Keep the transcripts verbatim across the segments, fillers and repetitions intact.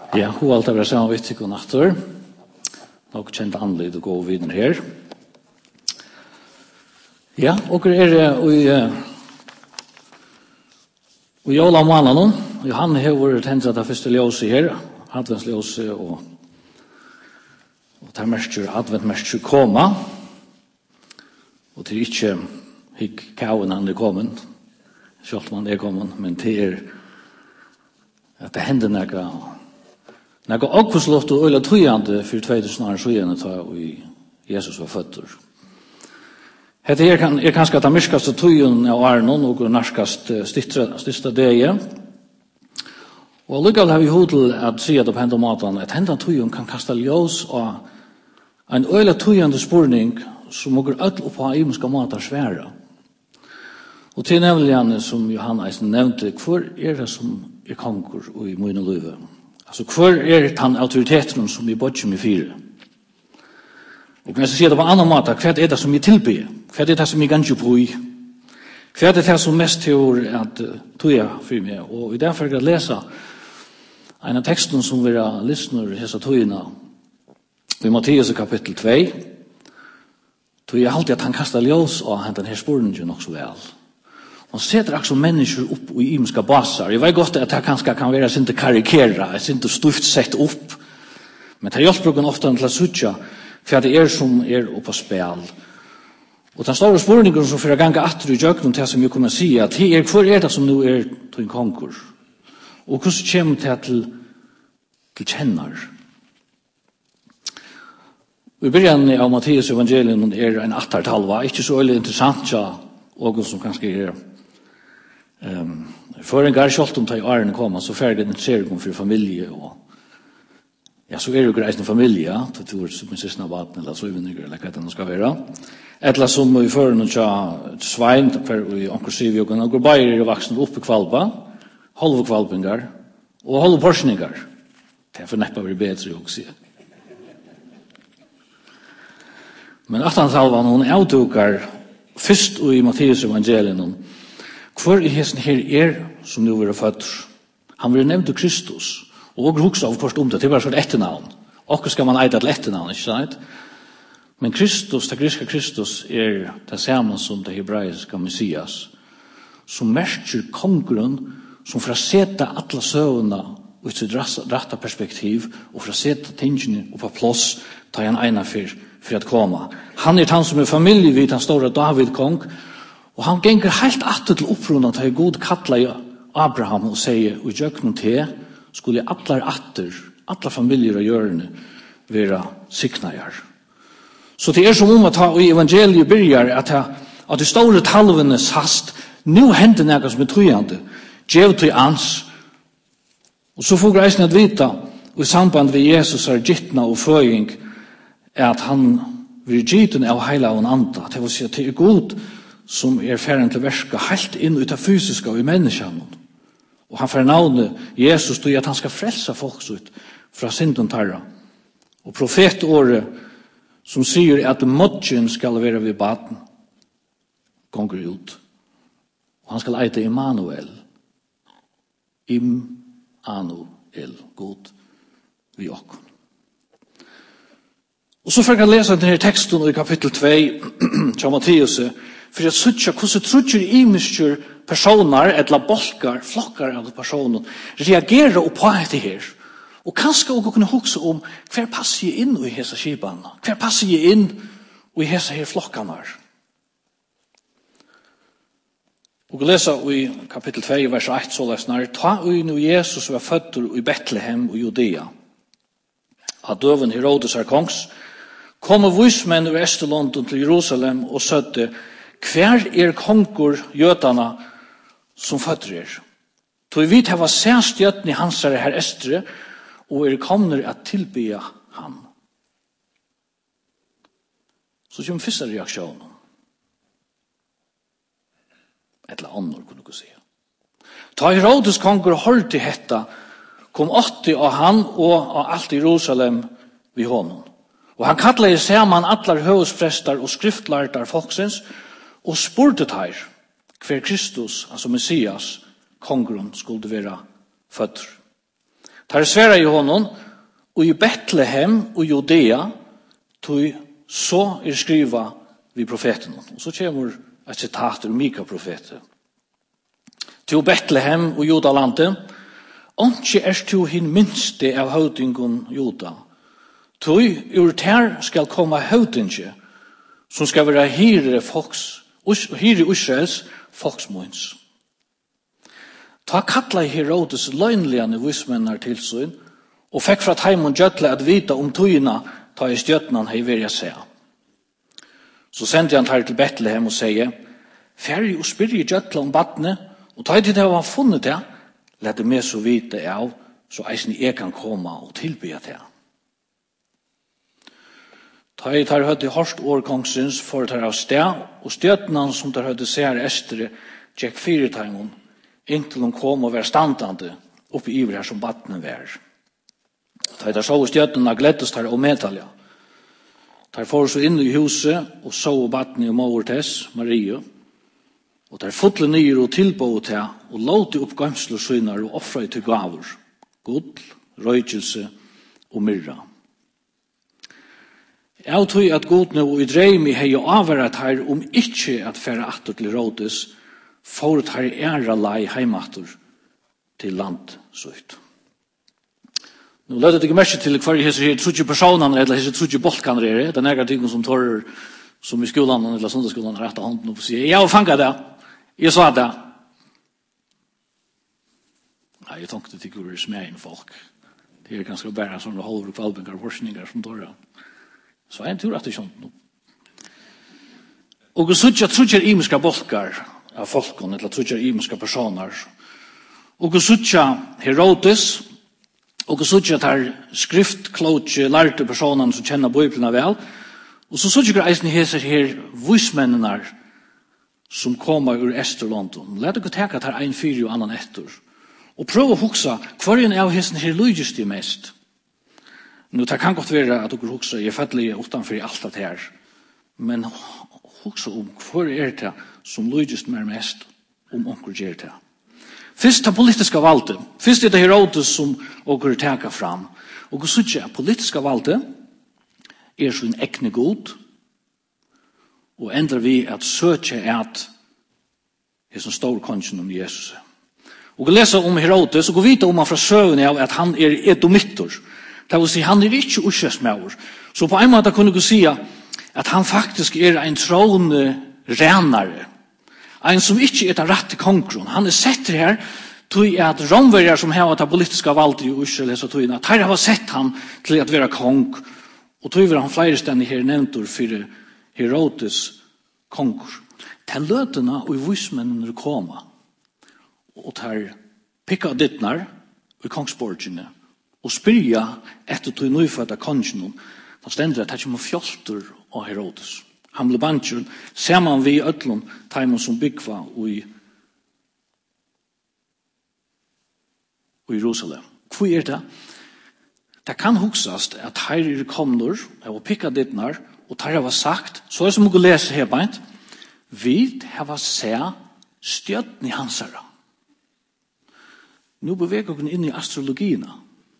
Ja, god alt er bra sammen vidt og natter. Nok kjent anledd å gå videre her. Ja, og er i i jola måneden. Johan har vært hentet av første ljøse her, adventsljóse og og det er mest adventmest koma. Og det er ikke hikk kauen han er kommet, selv om han er kommet, men det er at det hender noe När jag också låt och öla trojande för två tusen år sedan då Jesus var född. Det här kan är kanske att det myskaste trojen av Arnon och narskast stittra stista det. Och luggal har vi hotel att se att på maten att hända trojen kan kasta ljus och en öla trojande spårning som några öll på himmelska matar svära. Och till nämligen som Johanna nämnde för är det som är konkur och i mina liv. Alltså kvar är han auktoriteten som vi bort med fyra. Och när jag ser det på annan mat, vad är det som vi tillber? Vad är det som vi ganska på i? Vad är det som mest tror att toja för mig? Och i därför att läsa en av texten som vi har lyssnar hesa tojorna i Matteus kapitel två. Då är alltid att han kastar ljus och han den här spårningen också väl. Man sätter också människor upp i imska basar. Jag vet gott att det kanske kan vara inte karikera, inte stuft sett upp. Men det hjälper bruken ofta till att sucha för det är som är på spel. Och den stora spårningen som för att ganga atru i jöknum till som jag kommer säga att det är kvar är det som nu är till en konkurs. Och hur kommer det till till kännar? I början av Matteus evangelium är en attartalva, inte så väldigt intressant ja, och som kanske är Ehm för en gar skott om ta i åren komma så färdig den ser om för familj och ja så är det grejen familj ja då tror som min syster barn eller så även det eller vad det ska vara eller som vi för någon cha svin för vi onkel Silvio kan gå by i vuxna upp i kvalpa halva kvalpingar och halva portioningar det är för näppa blir bättre också men att han salvan hon outokar först i Matteus evangelium Kvar i hesten her er som nu var född. Han var nevnt Kristus. Og hugsa av först om det, det var så ett etternavn. Och ska man eita till etternavn, ikke sant? Men Kristus, det griska Kristus, er det samme som det hebraiska Messias. Som merker kongren, som for å seta alla søvna ut sitt rätta perspektiv, og for å seta tingene på plats, ta han ena för, för att komma. Han er han som er familje vid den stora David kong, Og han genger helt atter til opprundan til god kalla i Abraham og sier, og i jøknum til, skulle allar atter, alla familjer og hjørne, være siknajar. Så det er som om at i evangeliet byrjar at, at de store talvenes hast, nu hender nega som er trojande, djev til ans. Og så får greisen at vita, og i samband med Jesus er gittna og føying, er at han vil gittna av heila og anda, det vil si at det er god, som er ferdig til verska helt inn ut av fysiska og i menneskene. Og han får navnet Jesus til at han skal frelsa folk ut fra synden tarra. Og profetåret som sier at modgen skal være ved baden gonger ut. Og han skal eite Immanuel. Immanuel, god vi okkur. Og så får jeg lese denne teksten i kapittel två til Matteus för att söka hur så trutcher imiskjur personer eller bolkar, flockar av personer reagerar på det här. Och kanske också kunna huxa om hver passar jag in i hesa skipan, hver passar jag in i hesa här flockarna. Och läsa i kapitel två vers ett så läsnar ta u nu Jesus var född i Betlehem och Judea. Att döven Herodes är kongs kom och vismän ur Österland till Jerusalem och sötte Hver er konkur jötarna som fötter er? Då vi vet hva særstjøtten i hans er her estre, og er kommer at tilbya han. Så kommer første reaksjonen. Et eller annet kunne du si. Ta Herodes konkur holdt i hetta, kom åtti av han og av alt Jerusalem vid honom. Og han kallet sammen allar høvesprestar og skriftlartar folksens, og spurte her hver Kristus, altså Messias, kongren, skulle være født. Tar svära i honom, och i Betlehem och Judea, tog så är skriva vid profeten. Och så kommer ett citat ur Mika profeten. Till Betlehem och Judalandet, «Ontsje er to hin minste av høvdingen Juda. Tog ur ter skal komma høvdinge, som skal være hyre folks, hyre Israels folksmåns. Ta kalla Herodes løgnligane vismennar til syn, og fikk fra Taimon Gjøtle at vita om tøyina ta i stjøtnan hei verja seg. Så sendte han tar til Betlehem og sier, «Færg og spyrje Gjøtle om badne, og ta i til det han funnet det, let det med så vite av, så eisen jeg kan komme og tilbya det. Ta i tar høyde hårst årkongsens for tar av sted, og støtnan som tar høyde ser estere, tjekk fyretangon, inntil de kom og var standande oppi iver her som badne var. Ta i tar så støtnan gledes tar og medalja. Tar for så inn i huset, og så badne og Maurtes, Marie, og der fotle nyer og tilbå til, og låte opp gamsler synar og offra til gaver, gull, røykelse og myrra. Jeg tror at godne og i dreimi hei og avværet her om ikke at fære atter til rådes, for at her æra lei heimater til land søyt. Nå lød det ikke merke til hver hese her trutje personene, eller hese trutje bolkene er, det er nægre ting som tårer, som i skolan eller sundagsskolan rett av hånden og sier, jeg har fanget det. Jeg sa det. Nei, jeg tenkte det ikke var smeien folk. Det er ganske bare sånne halver kvalbengar og forskninger som dårra. Så jeg tror at det er sånt nå. Og så tror jeg imiska bolkar av folken, eller tror jeg imiska personer. Og så tror Herodes, og så tror jeg skriftklotje, lærte personer som kjenner Bibelen vel. Og så tror jeg eisen heser her vismennene som kommer ur Esterlondon. Let dere tenke at her er en fyr og annan etter. Og prøv å huksa, hver en av hesten her lydes det mest. Nå, det kan godt være at dere huksa, jeg fattelig utenfor i alt det her. Men huksa om hver er det som lydes mer mest om onker gjør det. Først det politiske valget. Først er det Herodes som dere tenker fram. Og så ikke politiske valget er så en ekne god, og endrer vi at søke at det som står kongen om Jesus. Og vi leser om Herodes, og vi vet om han fra søvn av at han er edomitter. Det vil si, han er ikke uskjøsmauer. Så på en måte kunne vi si at han faktisk er en troende renare. En som ikke er den rette kongen. Han er sett her til at romverjer som har det politiske valget i Israel, så tog at her har sett han til at være kong. Og tog var han flere steder her nevntor for Herodes konger. Til løtene og i vismennene koma, og tar pikka dittnar i kongsborgene, og spyrja etter tog nøyfødda kongen, da stender at det kommer fjolter av Herodes. Han ble bansjur, ser man vi ødlom teimen som byggva i Jerusalem. Hvor er det? Det kan huksast at her er komnur, og pikka dittnar, og tar var sagt, så er det som å lese her beint, vi har se stjøtten i hansara. Nå beveger vi inn i astrologina.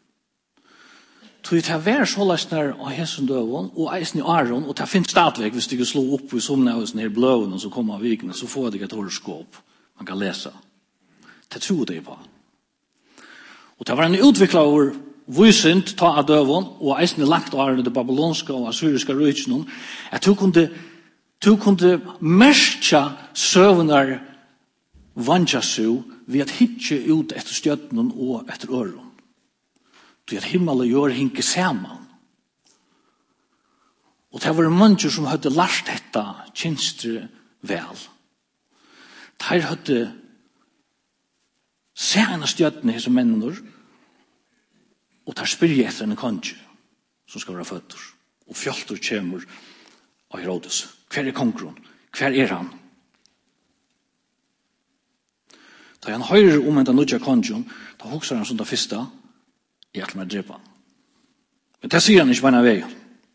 Tog det var så løsner av hessen døven, og eisen i Aron, og det finnes stadigvæk, hvis du slå opp i somne av sånne her bløven, og så kommer av vikene, så får du et horoskop man kan lese. Det tror det på. Og det var en utviklet over vysynt ta av døven, og eisen i langt av det babylonske og assyriske rydgjene, at du kunne, du kunne merke søvner vantjasu ved at hitje ut etter stjøttene og etter øren. Du at himmel og jord hinker sammen. Og det var mange som hadde lært dette tjenestre vel. De hadde sene stjøttene hos mennene, og der spyrir etter en konge som skal være føtter. Og fjolter kommer av Herodes. Hver er kongren? Hver er han? Da han høyrer om en den nødja kongen, da hokser han som det første, jeg ætler meg drepa. Men det sier han ikke bare vei.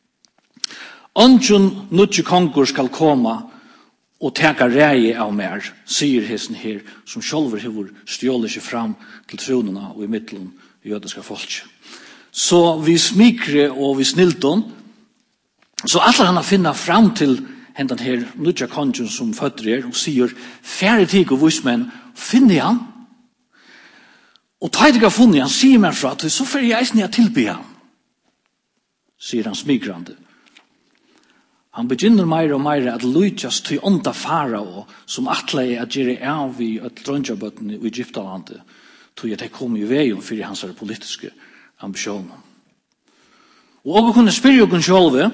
Ongen nødja konger skal komme og teka reie av mer, sier hesten her, som sjølver hever stjåler seg fram til tronene og i midtelen jødiska folk. Så vi smikre og vi snilton, så alle han har finnet fram til hentan her nudja kongen som fødder er, og sier, færre tig og vismenn, finner han. Og ta jeg ikke har funnet han, sier meg fra, at så får jeg eisen jeg tilby han, sier han smikrande. Han begynner mer og mer at lytjas til ånda farao, som atle er at gjøre av i et drønjabøtten i Egyptalandet, til at jeg kom i veien for hans politiske ambisjoner. Og også kunne spyrre jo kun sjølve,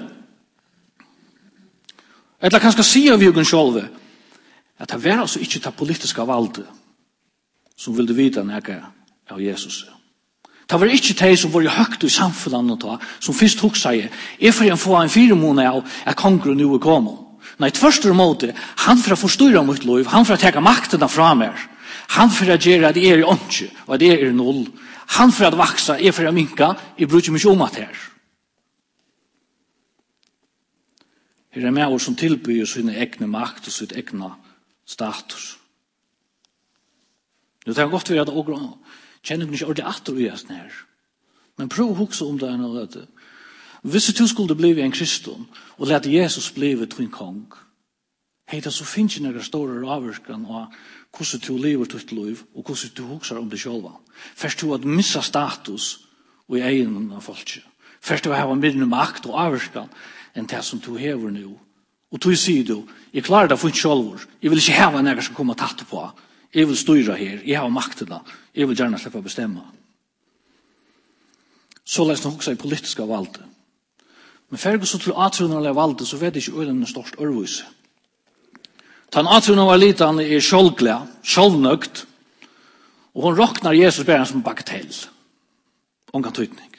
eller kanskje sier vi jo kun sjølve, at det var altså ikke det politiske valget som ville vite nægge av Jesus. Det var ikke de som var høyt i samfunnet da, som først tok seg, er for å få en fire måneder av at kongren nå er kommet. Nei, tvørste måte, han for å forstyrre mitt liv, han for å ta makten fra meg, han for å gjøre at jeg er i åndsje, og at jeg er i null, han for å vokse, er for å minke, jeg bruker mye om at her. Her er med som tilbyr sine egne makt og sitt egne status. Det har gått ved at å kjenner ikke ordentlig atter i oss her. Men prøv å huske om det er noe dette. Hvis du skulle bli en kristen og lete Jesus bli tvin kong, hei det så finnes ikke noen store avvirkene av hvordan du lever ditt liv og hvordan du husker om det selv. Først du at missa status og i egen av folket. Først du har mindre makt og avvirkene enn det som du hever nå. Og du sier du, jeg klarer det for ikke selv. Jeg vil ikke ha noen som kommer tatt på. Jeg vil styre her, jeg har makten da, jeg vil gjerne slippe å bestemme. Så lest nok også i politiske valget. Men før jeg så til atrunnerlige valget, så vet jeg ikke øyne størst ørvise. Den atrunnerlige liten er sjølglad, sjølvnøgt, og hun råkner Jesus bare som bagatell. Hun kan tydning.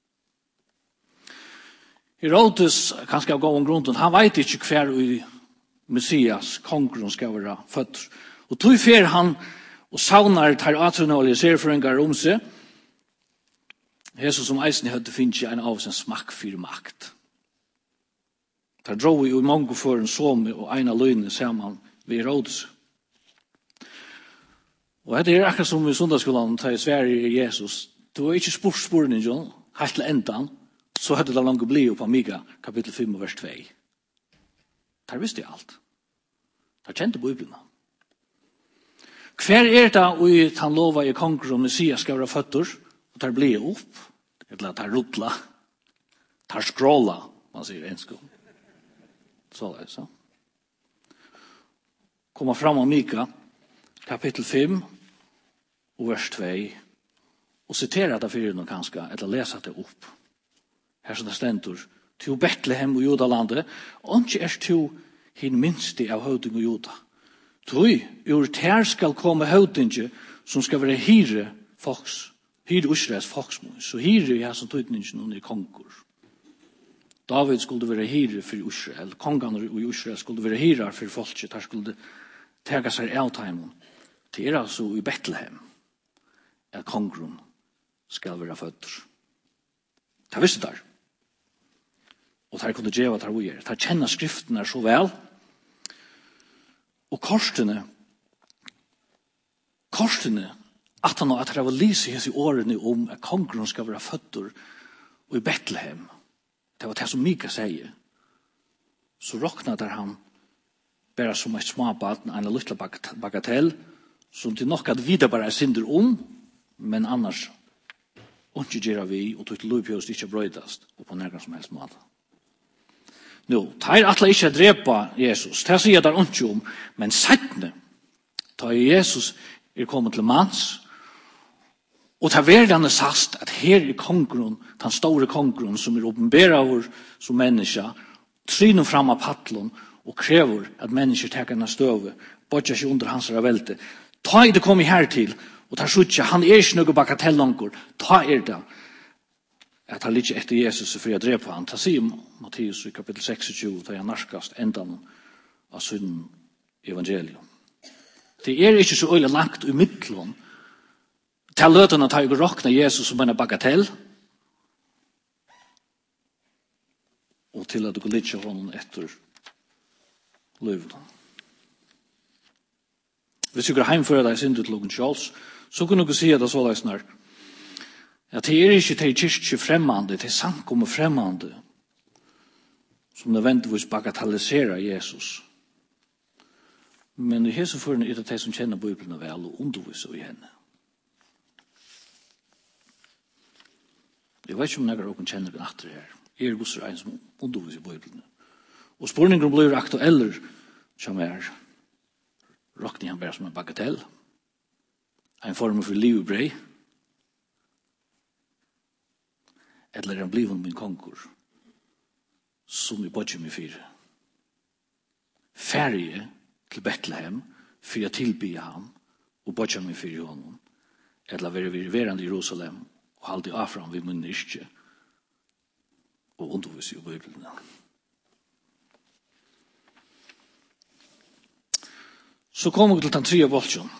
Herodes, kanskje av gå om grunnen, han vet ikke hver i Messias, kongren skal være født. Og tog fer han og saunar tar atrunålige serføringar om seg. Jesus som eisen i høyde finnes en av sin smakk for makt. Der dro vi jo mange for en somme og en av løgnet sammen ved Herodes. Og det er akkurat som i sundagsskolen tar i Sverige Jesus. Det var ikke spurt sporen John, helt til endan, så hadde det langt bli opp av Mika, kapittel fem og vers to. Der visste jeg alt. Der kjente Bibelen. Hver er det og han lover i konger og Messias skal være føtter, og der blir opp, eller der rutla, der skråla, man sier en skål. Så er det så. Kommer fram av Mika, kapittel fem, og vers to, og siterer det for noen kanskje, eller leser det opp. Her som det stender, til Betlehem og Jodalandet, og ikke er til hin minste av høvding og Joda. Tui, ur ter skal komme høvdinge som skal være hire folks, hire Israels folksmål. Så hire er som tøytningen noen i konger. David skulle være hire for Israel, kongene i Israel skulle være hire for folket, der skulle tega seg av timen. Det er altså i Betlehem at kongeren skal være født. Det visste der. Og der kunne djeva der vi er. Der kjenner skriften er så vel. Og korsene, korsene, at han at det var lyset i årene om at kongren skal være føtter og i Betlehem. Det var det som Mika sier. Så råkna der han bare som et småbad, en lille bagatell, som til nok at vi det bare er synder om, men annars ikke gjør vi, og tog til lovpjøst ikke brøydast, og på nærmere som helst måte. Nå, det er atle ikke å drepe Jesus. Det sier jeg der ikke om. Men settene, da Jesus er kommet til mans, og det er verdende sast at her er kongren, den store kongren som er åpenbæret over som menneske, tryner fram av paddelen og krever at mennesker tar en støve, bodger ikke under hans velte. Ta er det kommet her til, og tar ikke, han er ikke noe bagatellanger, ta er det at han litt etter Jesus for å drepe han. Det sier Matteus i kapittel tjueseks, da han narskast endan av synden evangelium. Det er ikke så øyelig langt i midtelen til løtene at jeg råkner Jesus som en bagatell, og til at du går litt av honom etter løvene. Hvis du går heimfører deg sindet til noen kjøls, så kunne du si at det så deg snart. at det er ikke til kyrkje fremmande, til samkomme fremmande, som nødvendigvis bagatelliserer Jesus. Men i hese forne er det de som kjenner Bibelen vel og underviser i henne. Jeg vet ikke om jeg har kjenner den atter her. Jeg er gosser en som underviser i Bibelen. Og spørningen blir aktueller som er råkning han bare som en bagatell. En form for livbrei. Eller er han bliven min konkur som vi bodger med fire. Ferie til Betlehem for å tilby ham og bodger med fire honom. Eller være vi verande i Jerusalem og halde av fram vi munner ikke og undervise i Bibelen. Så kommer vi til den tredje bolsjen.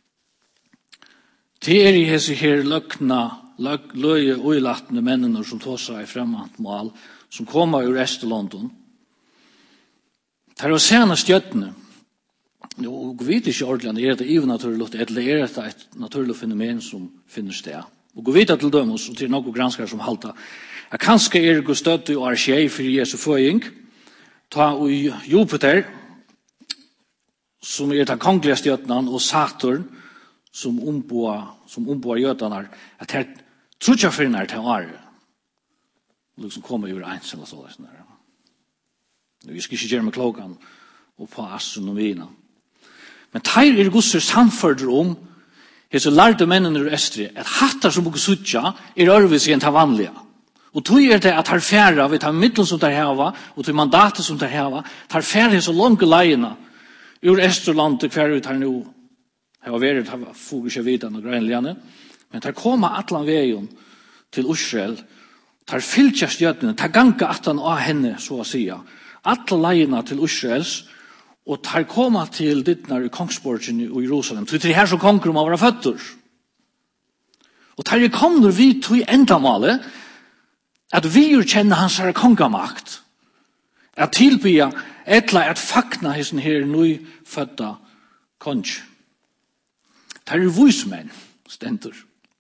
Det er i hese her løkna, løye og ilattende mennene som tar seg fremmant mål, som kommer ur Øst-London. Det er å sene stjøttene. Og vi vet ikke ordentlig, er det even naturlig, eller er det et naturlig fenomen som finner sted. Og vi vet til dømes, og til noen granskere som halter, at kanskje er det støtte og er skje for Jesu føying, ta i Jupiter, som er den kongelige stjøttene, og Saturn, som omboer, som omboer jødene, at her trutja for henne til året, og liksom kommer ur eins eller så. Vi skal ikke gjøre med klokken og på astronomien. Men teir er gosser samførder om hese lærte mennene ur Estri, at hattar som bukker sutja er ørvis enn ta vanlige. Og tog er det at her færa, vi tar middelen som tar heva, og til mandatet som tar heva, tar færa hese lange leiene ur Esterlandet hver ut her nå. Jeg har vært, jeg får ikke vite noe greinligene, men tar koma atlan veien til Israel, tar fylkja stjøtene, tar ganga atlan av henne, så å sija, atle leiene til Israels, og tar koma til dittnar i Kongsborgen i Jerusalem. Så det er her som konger må være føtter. Og tar jeg kommer vi til endamålet, at vi jo kjenner hans her kongamakt, at tilbya etla at fakna hessen her nøyfødda kong. Det er vismenn, stendur.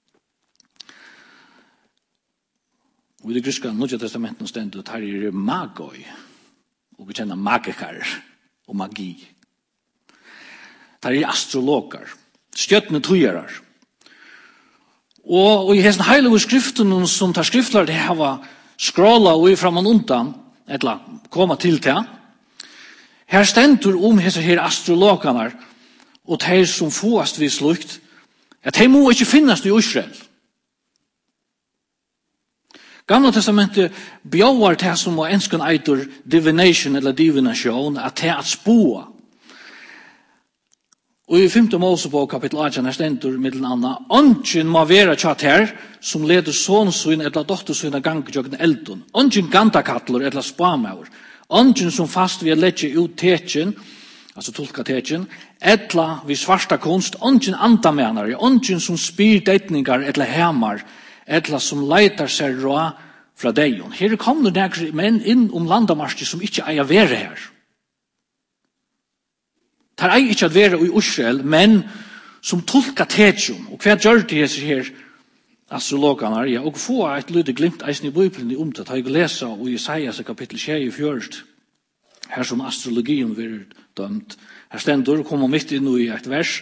Og i det griska Nødja testamenten stendur, det er magoi, og vi kjenner magikar og magi. Det er astrologar, stjøttene tøyarar. Og, og i hessen heilige skriften som tar skriftlar, det har skråla og i framan undan, etla koma til til, her stendur om hese her astrologarna, og de som fåast vi slukt, at de må ikke finnes i Israel. Gamla testamentet bjauar det som var enskan eitur divination eller divination, at det er at spåa. Og i femte Mosebok kapittel atten her stendur middelen anna, «Ongen må være tjatt her, som leder sånsyn eller dottersyn av gang jøkken eldun. Ongen gandakattler eller spamaur. Ongen som fast vil letje ut tekjen, altså tolka tekjen, etla vi svarsta kunst, ongen andamenare, ongen som spyr deitningar eller hemar, etla som leitar seg råa fra deion. Her kommer det menn inn om landamarski som ikke eier være her. Det er ikke at være i Israel, men som tolka tekjen. Og hva gjør det her astrologene? Ja, og få et lite glimt eisen i Bibelen i omtatt. Har jeg lesa og Isaias kapittel tjuefire, her som astrologien blir dømt. Her stendur, kommer midt inn i et vers,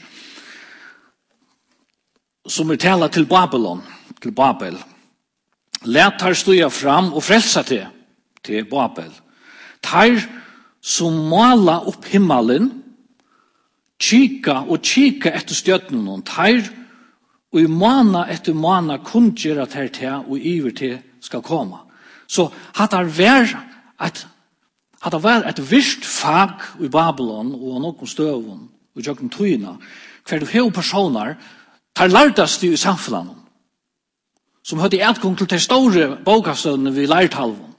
som er tala til Babylon, til Babel. Let her stuja fram og frelsa til, til Babel. Ter som mala opp himmelen, kika og kika etter stjøtnen, ter og i mana etter mana kunngjør at her til og iver til skal komme. Så hatt er vær et At det var et visst fag i Babylon og noen støvun og jøkken tøyna, hver du hev personer tar lærtast i samfunnet som hadde etgang til de store bokastøvnene vi lærtalven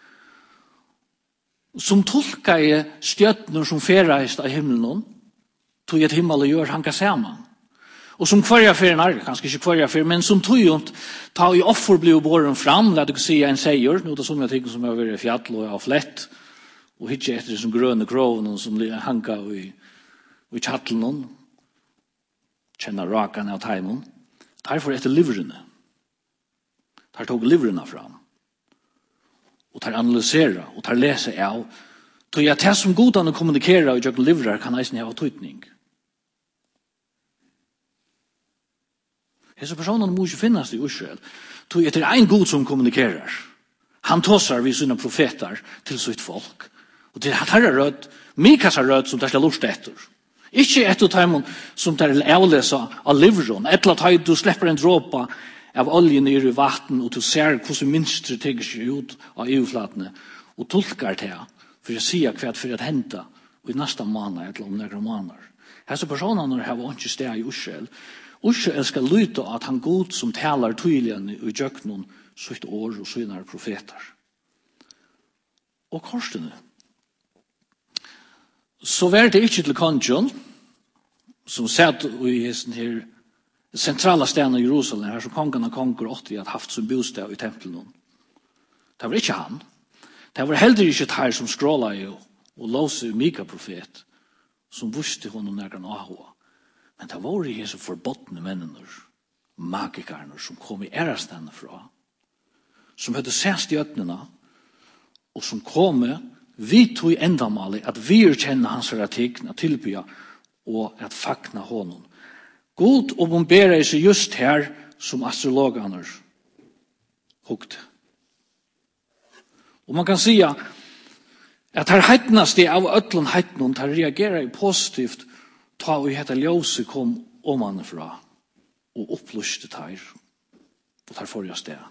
som tolka i stjøtner som ferreist av himmelen tog et himmel og gjør hanka saman og som kvarja fyrir, kanskje ikke kvarja fyrir, men som tøyunt ta i offer blir båren fram, la du si en seier, nå er det sånne ting som har vært i fjall og av flett og hitje etter som grønne kroven som hanka i, i kjattelen kjenner rakan av teimen derfor etter livrene tar tog livrarna fram. Og tar analysera, og tar lesa av. Tog jeg det som godan å kommunikera og gjøre livrar kan eisen ha tøytning. Hese personene må ikke finnes i Israel. Tog jeg det er en god som kommunikerer. Han tåsar vid sina profeter til sitt folk. Og det er herre rød, Mikas er rød som det skal lort etter. Ikke etter teimen som det er avlesa av livron, etter at du slipper en dråpa av oljen i vatten, og du ser hvordan minster tegger seg ut av E U-flatene, og tolkar det for å si hva for å hente i neste måned, eller om noen måneder. Hese personene har ikke sted i Israel. Israel skal lytte at han god som taler tydelig i djøknen sitt år og sine profeter. Og korsene. Så var det ikke til kongen, som satt i hesten her sentrala stedene i Jerusalem, her som kongen og konger åtti hadde haft som bostad i tempelen. Det var ikke han. Det var heller ikke det her som skråla i og låse Mika profet, som visste honom nærkene ahua. Men det var ikke så forbodne mennene, magikerne, som kom i ærastene fra, som hadde sett i øtnene, og som kom vi tog endamalig at vi kjenner hans ratikk, at tilbya, og at fakna honom. God åpenberer seg just her som astrologene hukte. Og man kan si at her heitnaste av øtlen heitnon, her reagerer positivt ta og hette ljøse kom omanfra og opplyste her og tar forrige sted.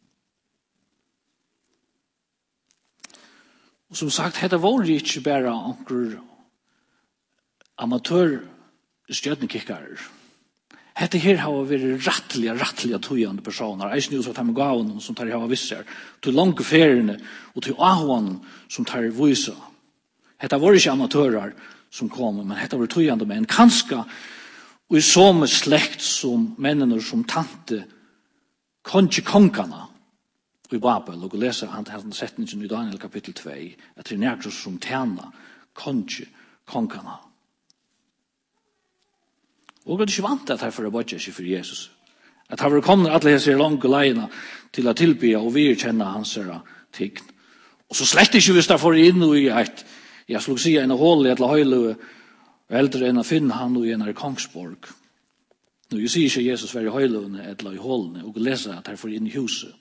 Og som sagt, dette var ikke bare anker amatør stjøtnekikkere. Dette her har vært rettelige, rettelige tøyende personer. Jeg synes at de gavene som tar hava visser, til lange feriene og til ahoene som tar viser. Dette var ikke amatører som kom, men dette var tøyende menn. Kanskje og i samme slekt som mennene som tante konge kongene i Babel, og lese han til setningen i Daniel kapittel to, at det er nærmere som tjener konge kongene. Og det er ikke vant at her for å bodge seg for Jesus. At her var kommet alle disse lange leiene til å tilby og vi kjenner hans ting. Og så slett ikke hvis det får inn i et, jeg skulle si en hål i et høylo, eldre enn å finne han i en kongsborg. Nå jeg sier ikke Jesus var i høylåene eller i hålene, og lese at her får inn i huset.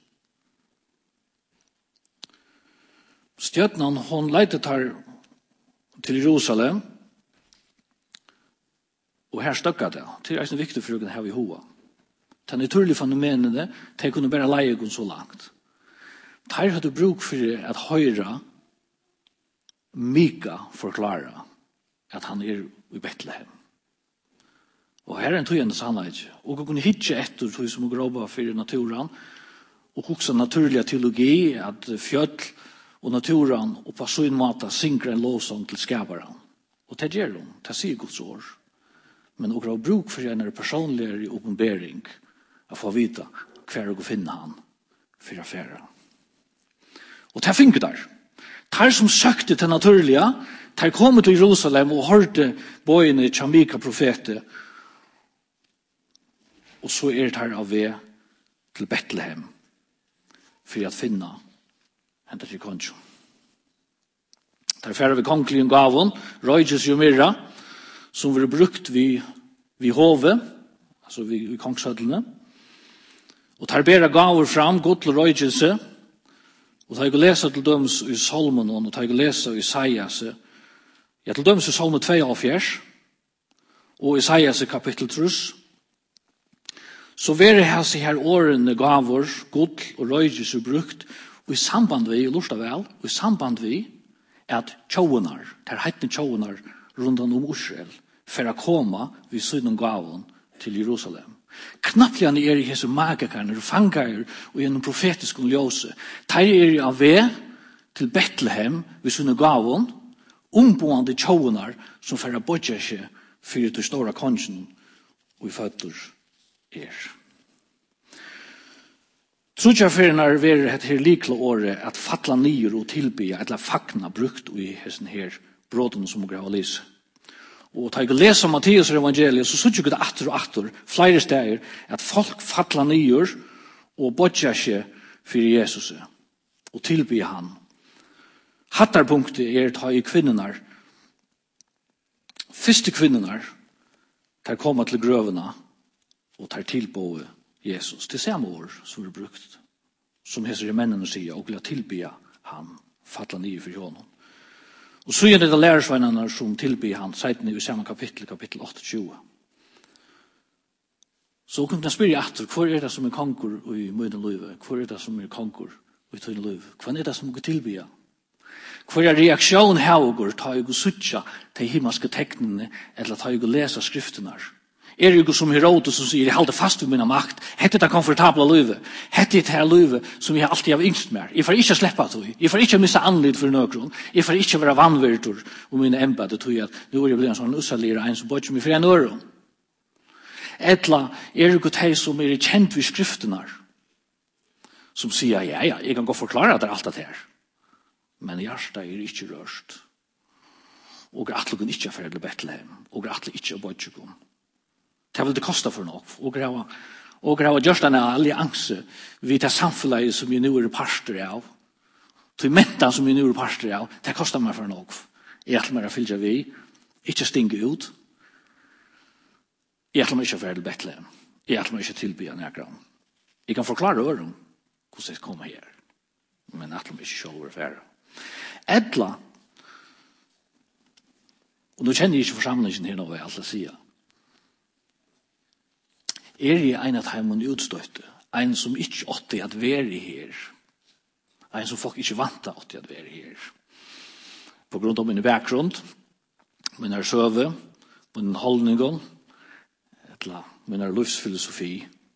Stjøtnen, hun leitet her til Jerusalem, og her støkket det. Det er en viktig for å ha i hoa. Det er naturlige fenomenene, de kunne bare leie gå så langt. Der hadde bruk for at høyre Mika forklare at han er i Betlehem. Og her er en tøyende sannhet. Og hun kunne hitje etter tøy som hun gråba for naturen, og også naturlig teologi, at fjøll og naturen og på sånn måte synker en lovsang til skaperen. Og det gjør hun, det sier Guds ord. Men og har bruk for en personlig åpenbering å få vite hver og finne han for affære. Og det finner der. Der som søkte til naturlige, der kom til Jerusalem og hørte bøyene til Mika profetet, og så er det her av ved til Betlehem for å finne hentet til kongen. Der færre vi kongelig gaven, Røyges Jomira, som var brukt vid, vid hovet, altså vid, vid kongshødlene. Og der ber gaver fram, godt til Røygelse, og der jeg leser til døms i Salmen, og der jeg leser i Isaias, ja, til døms i Salmen tjueåtte, og Isaias kapittel tre, så var det her seg her årene gaver, godt og Røygelse brukt, og i samband vi, og lort av vel, og i samband vi, at tjåenar, der heitne tjåenar, rundt om Israel, for å komme ved siden gaven til Jerusalem. Knappljene er i hese magikerne, og fanger, og gjennom profetisk ljøse. Der er i av ved til Betlehem ved siden gaven, omboende tjåenar, som for å bodge seg for det store kongen, og i føtter er. Trudjaferien er ved et her likle året at fatla nyer og tilbya, eller fakna brukt i hessen her bråden som grav å lese. Og da jeg leser Matteus evangeliet, så synes jeg det atter og atter, flere steder, at folk fatla nyer og bodja seg for Jesus og tilby han. Hattarpunktet er ta i kvinnenar, første kvinnenar, der koma til grøvene og tar tilbå Jesus. Det samme år som er brukt, som heser mennene sier, og vil tilby han, fattla nye for honom. Og så er det lærersveinene som tilby han, seiten i samme kapittel, kapittel tjueåtte. Så kan man spørre etter, hvor er det som er konkur i møyden løyve? Hvor er det som er konkur i tøyden løyve? Hva er det som er tilbya? Hvor er reaksjonen her, ta jeg og suttja til himmelske teknene, eller ta jeg og lesa skriftene? Er det som Herodes som sier, jeg halder fast ved min makt, hette det komfortabla løyve, hette det her løyve som jeg alltid har yngst mer. Jeg får ikke sleppa tog, jeg får ikke missa anlyd for nøkron, jeg får ikke være vannvirtur om mine embedde tog at nå er jeg blevet en sånn ussalir en som bort meg for en øron. Etla er det godt hei som er kjent ved skriftene, som sier, ja, ja, jeg kan gå forklare det alt det her. Men hjertet er ikke rørst. Og er atle ikke for til Bethlehem, og er atle ikke bort seg om. Det vil det kosta for nok. Og grava, og grava just en allianse vid det samfunnet som vi nu er parster av. Til mentan som vi nu er parster av. Det kostar meg for nok. Jeg ætler meg å fylja vi. Ikke stinge ut. Jeg ætler meg ikke for til Bethlehem. Jeg ætler meg ikke tilbya nærkram. Jeg kan forklare øren hvordan jeg kommer her. Men jeg ætler meg ikke selv å være. Edla. Og nå kjenner jeg ikke forsamlingen her nå, hva jeg alltid sier. Er jeg en av heimen utstøtte, en som ikke åtte at være her, en som folk ikke vant åtte at være her. På grunn av min bakgrunn, min er søve, min holdning, etla, min er livsfilosofi,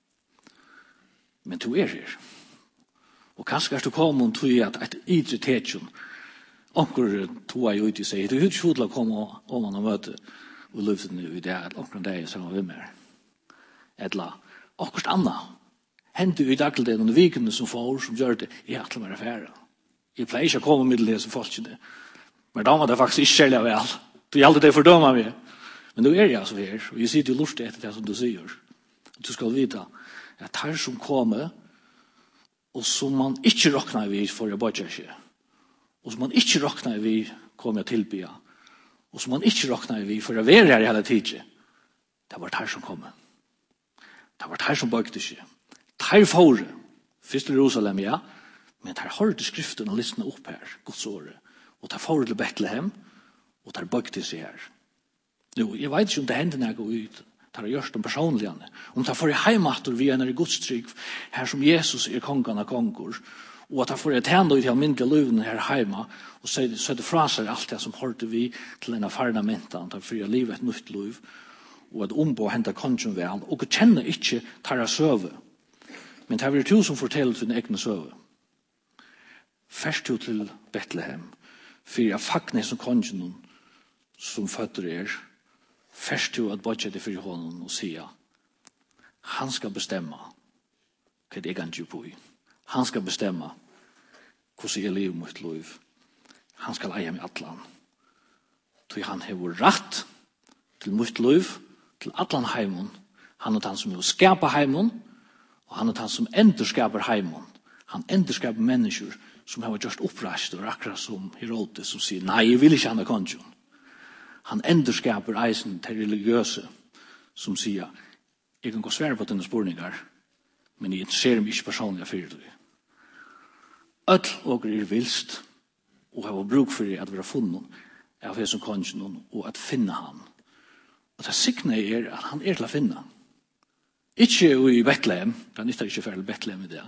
men du er her. Og kanskje er du kommet til at et idre tetjon, onker tog jeg ut i seg, det er ikke til å komme om han og møte og løfte den i det, at onker deg som var med. Etla, akkurat anna. Hente i dagligdagen under vikene som får, som gjør det, jeg ætler meg affære. Jeg pleier ikke å komme med det som folkene. Men da var det faktisk ikke kjærlig vel. Du gjelder det fordømmer meg. Men nå er jeg altså her, og jeg sier til lustig etter det som du sier. Du skal vite at her som kommer, og som man ikke råkner vi for å bodja seg, og som man ikke råkner vi kommer jeg tilbya, og som man ikke råkner vi for å være her i hele tiden, det var her som kommer. Det var her som bøkte seg. Her fore, først til Jerusalem, ja, men her hørte skriften og listene opp her, Guds året, og her fore til Bethlehem, og her bøkte seg her. Jo, jeg vet ikke om det hendte når jeg går ut, det har gjort dem personlig, om det får jeg heimater vi er i Guds trygg, her som Jesus er kongen av konger, og at det får jeg tjene ut til alminnelige løvene her heima, og søtte fra seg alt det som hørte vi til en erfarne mentan, til å fri livet et nytt liv, og at ombå henta kongen vel, og kjenner ikke tarra søve. Men det er to som forteller til den egne søve. Først to til Bethlehem, for jeg fakne som kongen som føtter er, først to at bodja det for honom og sier, han skal bestemme hva det er han gjør på i. Han skal bestemme hvordan jeg lever mitt liv. Han skal eie med atlan. Så han har rett til mitt liv, til allan heimun. Han er han som er skapa heimun, og han er han som endurskapar heimun. Han endurskapar mennesker som har gjort opprast, og akkurat som Herodes som sier, nei, jeg vil ikke han ha kongen. Han endurskapar eisen til religiøse som sier, jeg kan gå svære på denne spurningar, men jeg interesserer meg ikke personlig for det. Øll og er vilst, og har bruk for at vi har funnet av det som kongen, og at finne han. Og det sikne er at han er til å finne. Ikke i Bethlehem, det er ikke ferdig Bethlehem i det.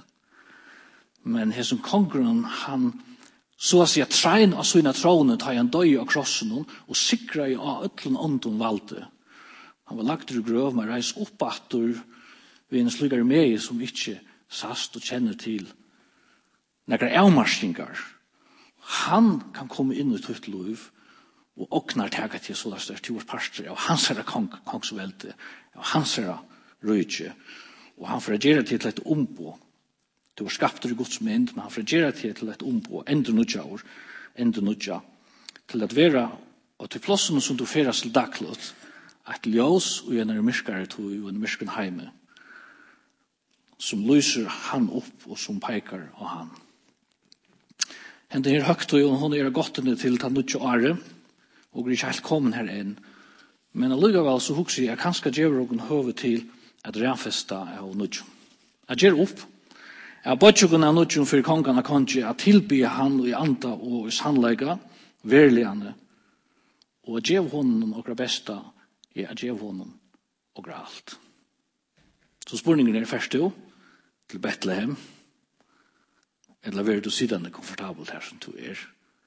Men her som kongren, han så å si at trein av sine trådene tar han døy av krossen og sikrer av øtlen ånden valgte. Han var lagt i grøv, men reis opp atter ved en slikere med som ikke sast og kjenner til nekker avmarskingar. Han kan komme inn i tøtt liv og åknar tega til så det er til vårt parster av hans herre kong, kongsvelte, av hans herre røyke, og han fragerer til et ombå. Det var skapt i Guds mynd, men han fragerer til et ombå, enda nudja år, enda nudja, til at vera, og til plassen som du feras til daglåt, at ljós og en er myrkare tog og en myrsken heime. som lyser han opp og som peikar av han. Hende er høgt og hun er gottene til ta nødja åre, og er ikke helt kommet her inn. Men allugavel så hukser jeg, jeg kan skal gjøre noen høve til at reinfesta av nødja. Jeg gjør opp. Jeg bøtt jo av nødja for kongen av kongi, at tilby han i anda og i sannleika, verligane, og at gjev honom okra besta, er at gjev honom okra alt. Så spurningen er først jo, til Bethlehem, eller vil du sittende komfortabelt her som du er.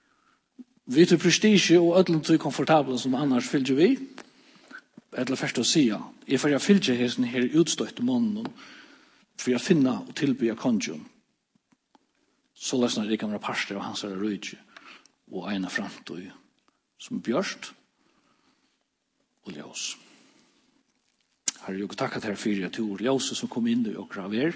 Vi til prestige og ødelen til komfortabelt som annars fylgjer vi, eller først å si, jeg får jeg fylgjer hesten her utstøyte måneden, for jeg finna og tilbyr kongen, så løsner det kan være parster av hans røyge, og ena framtøy, som bjørst og ljøs. Herre, jeg takker til her fyrir at du ljøse som kom inn i og graver,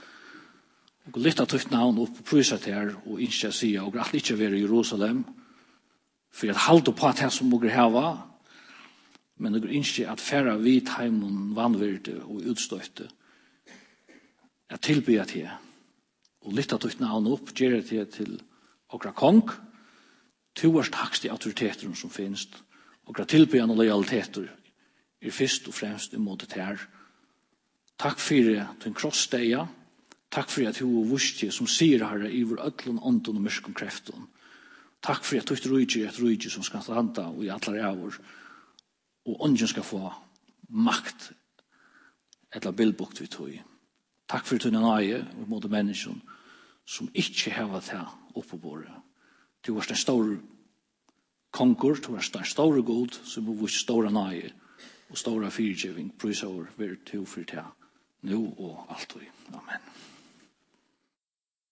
og litt av tøyt navn opp og prøysa til her, og innskje sida, og alt ikke være i Jerusalem, for at halde på at her som må hava, men det innskje at færre vit heimen vannvirde og utstøyte, at tilbyr til her, og litt av tøyt navn opp, gjør det til okra kong, toers takst i autoriteter som finnes, okra tilbyr og lojaliteter, er først og fremst imot det her. Takk for din krossdeia, takk for at du er vurstje som sier herre i vår ødlån, ånden og mørken kreften. Takk for at du ikke rydde et rydde som skal standa og i alle rævor, og ånden skal få makt etter bildbukt vi tog. Takk for din nøye mot mennesken som ikke hever til oppe på båret. Du er den store konger, du er den store god som er vår store nøye og store fyrtjøving. Prøys over, vær til for til nå og alt. Amen.